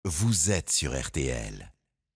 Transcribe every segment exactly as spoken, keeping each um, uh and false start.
vous êtes sur R T L.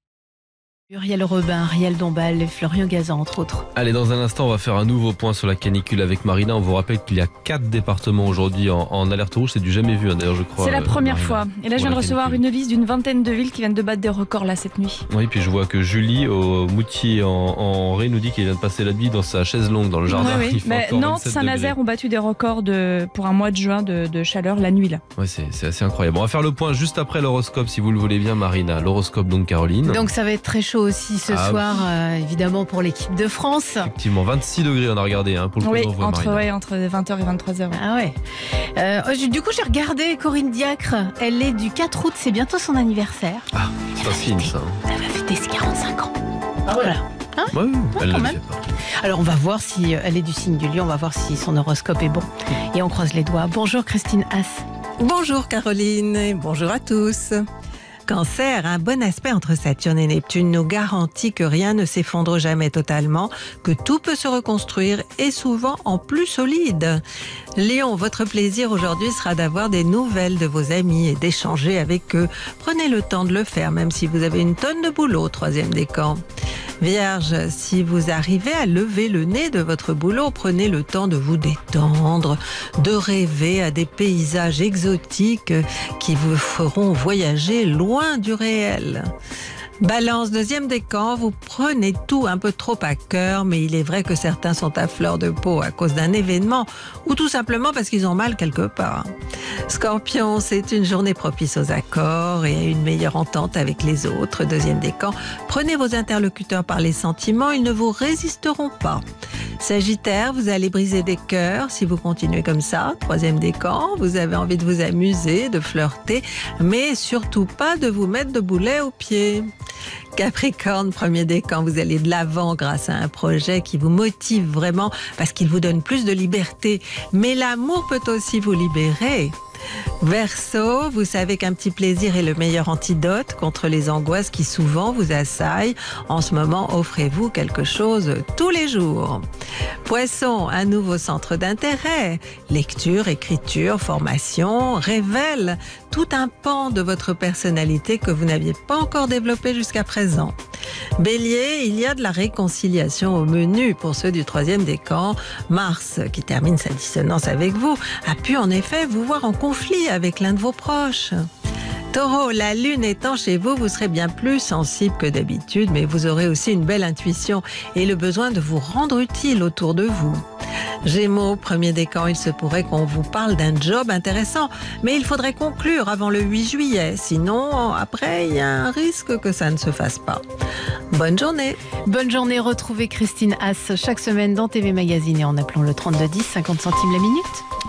Muriel Robin, Ariel Dombal et Florian Gazan, entre autres. Allez, dans un instant, on va faire un nouveau point sur la canicule avec Marina. On vous rappelle qu'il y a quatre départements aujourd'hui en, en alerte rouge. C'est du jamais vu, hein, d'ailleurs, je crois. C'est la euh, première Marina, fois. Et là, je viens de recevoir canicule. une liste d'une vingtaine de villes qui viennent de battre des records là cette nuit. Oui, puis je vois que Julie, au Moutier, en, en Ré, nous dit qu'il vient de passer la nuit dans sa chaise longue dans le jardin. Oui, oui. Il fait Mais encore Nantes, vingt-sept Saint-Nazaire degrés. ont battu des records de, pour un mois de juin de, de chaleur la nuit là. Ouais, c'est, c'est assez incroyable. On va faire le point juste après l'horoscope, si vous le voulez bien, Marina. L'horoscope, donc, Caroline. Donc ça va être très chaud aussi ce Ah, soir, euh, évidemment pour l'équipe de France. Effectivement, vingt-six degrés, on a regardé, hein, pour le coup Oui, d'envoi, entre, Marina. ouais, entre vingt heures et vingt-trois heures. Ah ouais. Euh, du coup j'ai regardé Corinne Diacre, elle est du quatre août, c'est bientôt son anniversaire. Ah, c'est pas fine, ça. hein. Elle va fêter ses quarante-cinq ans. Ah Voilà. Ouais, oui, elle quand ne le même. fait pas. Alors on va voir si euh, elle est du signe du lion, on va voir si son horoscope est bon. Et on croise les doigts. Bonjour Christine Haas. Bonjour Caroline et bonjour à tous. Cancer, un bon aspect entre Saturne et Neptune nous garantit que rien ne s'effondre jamais totalement, que tout peut se reconstruire et souvent en plus solide. Lion, votre plaisir aujourd'hui sera d'avoir des nouvelles de vos amis et d'échanger avec eux. Prenez le temps de le faire, même si vous avez une tonne de boulot, troisième décan. Vierge, si vous arrivez à lever le nez de votre boulot, prenez le temps de vous détendre, de rêver à des paysages exotiques qui vous feront voyager loin du réel. Balance, deuxième décan, vous prenez tout un peu trop à cœur, mais il est vrai que certains sont à fleur de peau à cause d'un événement ou tout simplement parce qu'ils ont mal quelque part. Scorpion, c'est une journée propice aux accords et à une meilleure entente avec les autres. Deuxième décan, prenez vos interlocuteurs par les sentiments, ils ne vous résisteront pas. Sagittaire, vous allez briser des cœurs si vous continuez comme ça. Troisième décan, vous avez envie de vous amuser, de flirter, mais surtout pas de vous mettre de boulets aux pieds. Capricorne, premier décan, vous allez de l'avant grâce à un projet qui vous motive vraiment parce qu'il vous donne plus de liberté. Mais l'amour peut aussi vous libérer. Verseau, vous savez qu'un petit plaisir est le meilleur antidote contre les angoisses qui souvent vous assaillent. En ce moment, offrez-vous quelque chose tous les jours. Poisson, un nouveau centre d'intérêt. Lecture, écriture, formation, révèle tout un pan de votre personnalité que vous n'aviez pas encore développé jusqu'à présent. Bélier, il y a de la réconciliation au menu pour ceux du troisième décan. Mars, qui termine sa dissonance avec vous, a pu en effet vous voir en conflit avec l'un de vos proches. Taureau, la lune étant chez vous, vous serez bien plus sensible que d'habitude, mais vous aurez aussi une belle intuition et le besoin de vous rendre utile autour de vous. Gémeaux, premier décan, il se pourrait qu'on vous parle d'un job intéressant, mais il faudrait conclure avant le huit juillet, sinon après il y a un risque que ça ne se fasse pas. Bonne journée. Bonne journée, retrouvez Christine Haas chaque semaine dans T V Magazine et en appelant le trente-deux dix, cinquante centimes la minute.